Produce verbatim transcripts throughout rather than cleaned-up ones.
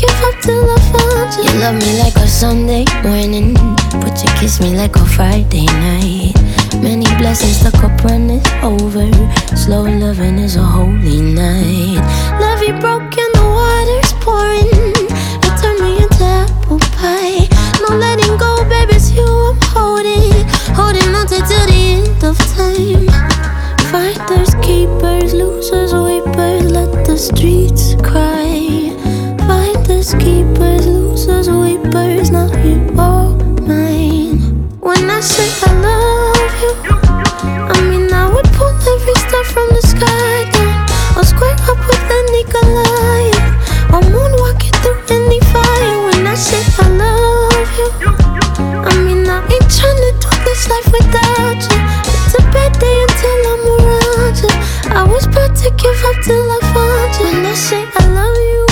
give up till I found you. You love me like a Sunday morning, but you kiss me like a Friday night. Many blessings, the cup runneth over. Slow loving is a holy night. Levee broken, the water's pouring. You turn me into apple pie. No letting go, baby, it's you I'm holding. Holding on to till the end of time. Finders, keepers, losers, weepers. Let the streets cry. Finders, keepers, losers, weepers. Now you all mine. When I say I love you, I mean I would pull every star from the sky down. I'll square up with any Goliath. I'll moonwalk it through any fire. When I say I love you, I mean I ain't tryna do this life without you. It's a bad day until I'm around you. I was about to give up till I found you. When I say I love you,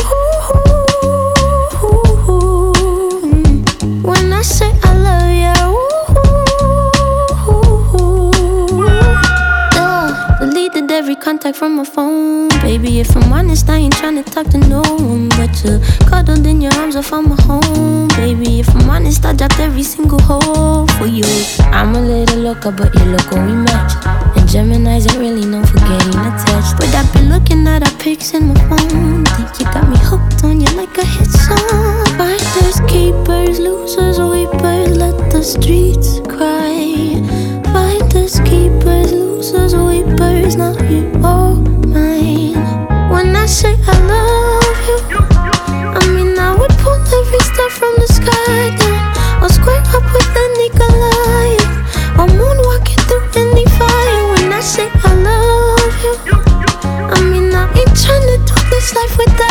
when I say I love you, deleted every contact from my phone. Baby, if I'm honest, I ain't tryna talk to no one but you. Cuddled in your arms, I found my home. Baby, if I'm honest, I dropped every single hole for you. I'm a little loca, but you look when we match. And Gemini's ain't really known for getting attached. But I've been looking at our pics in my phone. Think you got me hooked on you like a hit song. Finders, keepers, losers, weepers. Let the streets cry. Finders, keepers, losers, weepers. Now you all mine. When I say I love you, I mean I would pull every star from the sky down. I'll square up with any Goliath. I'll moonwalk it through any fire. When I say I love you, I mean I ain't tryna do this life without